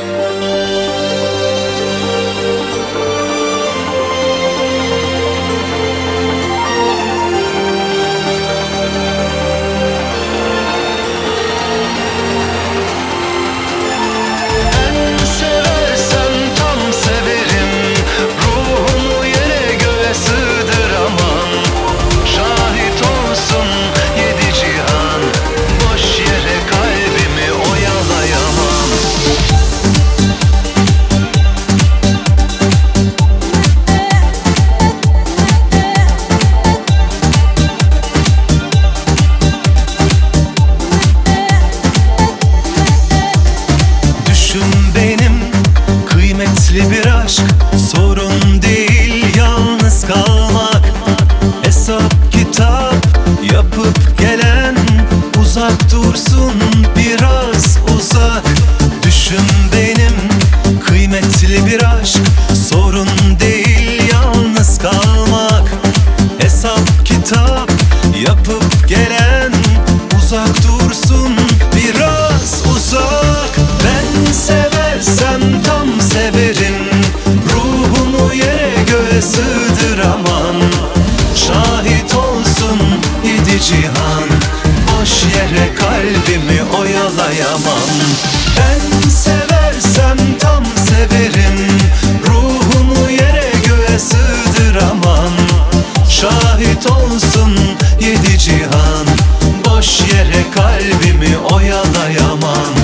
Kıymetli bir aşk sorun değil, yalnız kalmak. Hesap kitap yapıp gelen uzak dursun, biraz uzak. Düşün benim, kıymetli bir aşk sorun değil, yalnız kalmak. Hesap kitap yapıp gelen uzak dursun, biraz uzak. Ben seversem tam severim, ruhumu yere göğe sığdıramam. Şahit olsun yedi cihan, boş yere kalbimi oyalayamam. Ben seversem tam severim, ruhumu yere göğe sığdıramam. Şahit olsun yedi cihan, boş yere kalbimi oyalayamam.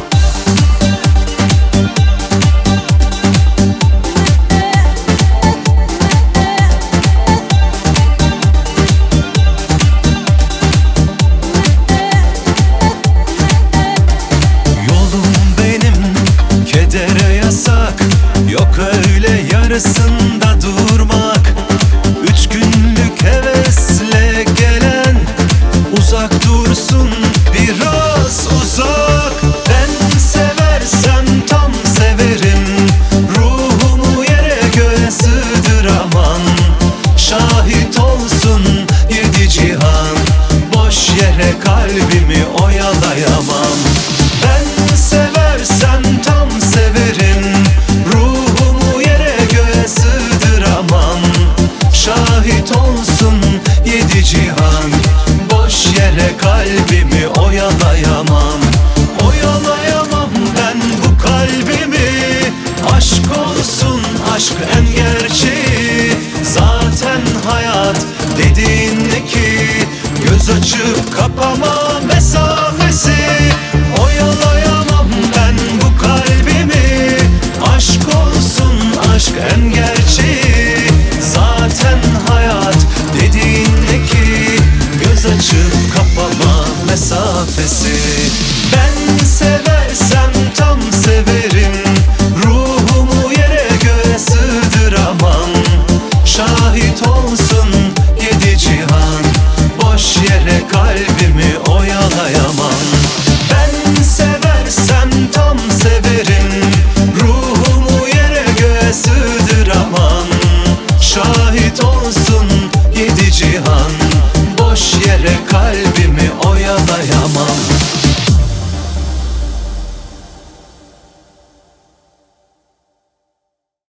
Kedere yasak, yok öyle yarısında durmak. 3 günlük hevesle gelen uzak dursun, biraz uzak. Ben seversem tam severim, ruhumu yere göğe sığdıramam. Şahit olsun yedi cihan, boş yere kalbimi oyalayamam. Ben seversem tam severim, ruhumu yere göğe sığdıramam. Şahit olsun yedi cihan, boş yere kalbimi oyalayamam. Oyalayamam ben bu kalbimi, aşk olsun aşk en gerçeği. Zaten hayat dediğin ne ki, göz açıp kapama mesafesi. Oyalayamam ben bu kalbimi, aşk olsun aşk en gerçeği. Zaten hayat dediğin ne ki, göz açıp kapama mesafesi. Ben seversem tam severim, ruhumu yere göğe sığdıramam. Şahit olsun yedi cihan, boş yere kalbimi oyalayamam. Ben seversem tam severim, ruhumu yere göğe sığdıramam. Şahit olsun yedi cihan, boş yere kalbimi oyalayamam.